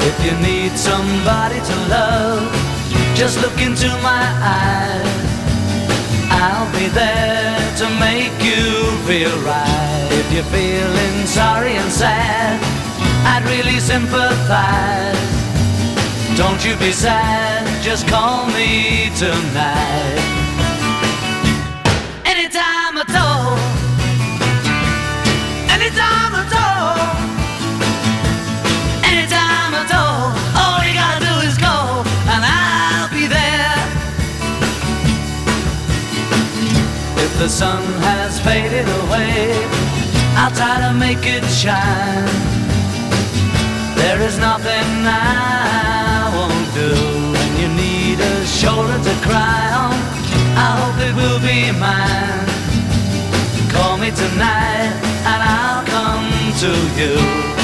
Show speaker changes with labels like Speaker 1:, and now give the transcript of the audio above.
Speaker 1: If you need somebody to love, just look into my eyes. I'll be there to make you feel right. If you're feeling sorry and sad, I'd really sympathize. Don't you be sad, just call me tonight. Anytime at all, anytime at all, anytime at all. All you gotta do is call and I'll be there. If the sun has faded away, I'll try to make it shine. There is nothing I won't do. When you need a shoulder to cry on, I hope it will be mine. Call me tonight and I'll come to you.